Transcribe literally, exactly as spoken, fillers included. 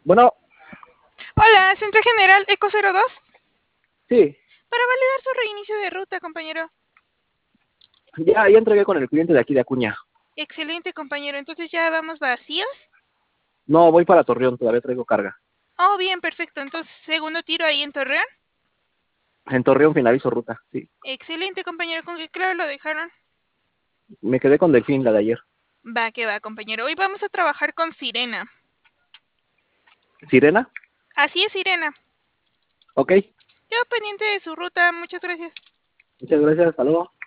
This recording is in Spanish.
Bueno, Hola, Centro General Eco cero dos. sí, Para validar su reinicio de ruta, compañero. ya, ya entregué con el cliente de aquí de Acuña. Excelente, compañero. Entonces ya vamos vacíos. No, voy para Torreón, todavía traigo carga. Oh, bien, perfecto. Entonces, segundo tiro ahí en Torreón. En Torreón finalizo ruta, sí. Excelente, compañero. ¿Con qué claro lo dejaron? Me quedé con Delfín, la de ayer. Va, que va, compañero. Hoy vamos a trabajar con Sirena. ¿Sirena? Así es, Sirena. Ok, Quedo pendiente de su ruta. Muchas gracias. muchas gracias, hasta luego.